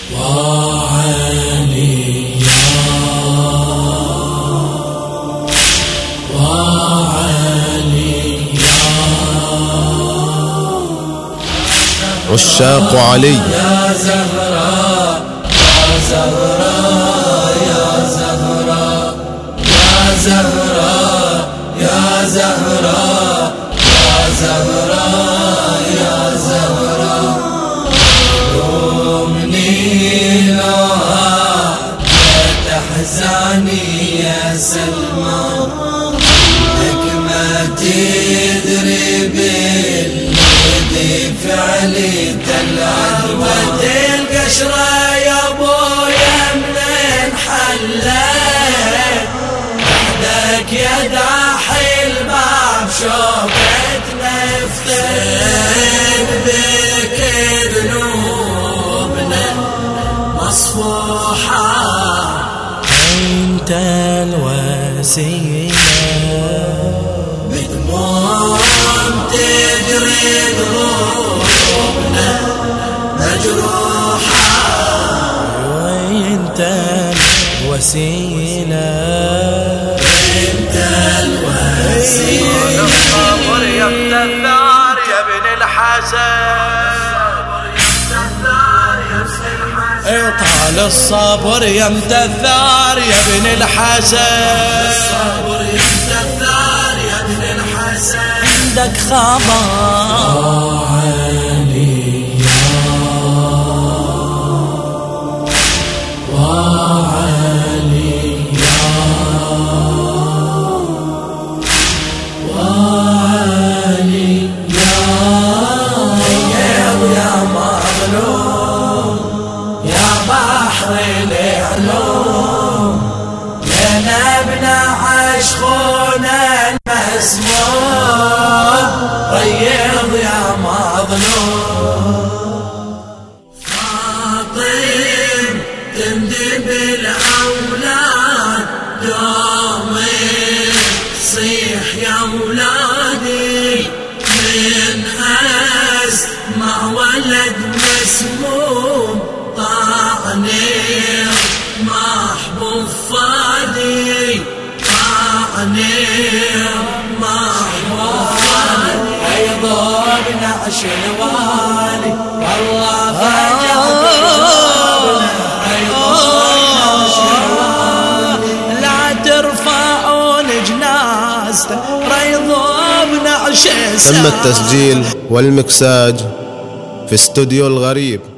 عشاق علي يا زهراء يا زهراء يا زهراء يا زهراء يا زهراء يا زهراء يا زهراء دومني لوها لا تحزني يا سلمى لك ما تدري بالذي فعلي تلعب القشرة يا ابويا من حلت بعدك يا داحي الباب شوكة نفتك بك ذنوبنا مصفوحة انت الوسيلة بدموع تجري قلوبنا مجروحة وانت الوسيلة انت الوسيلة الصبر يا ابن الثار يا ابن الحسن طال الصبر يا ابن الثار يا ابن الحسن الصبر يا ابن الثار يا ابن الحسن عندك خبر عشقنا المسموم ريض يا مظلوم فاطم تندب الأولاد دومي صيح يا أولادي من أسمع ولد مسموم طعني محبوب فادي أيضا بنعش الوالي والله فجأة لا ترفعون جنازته ريضا بنعش تم التسجيل والمكساج في استوديو الغريب.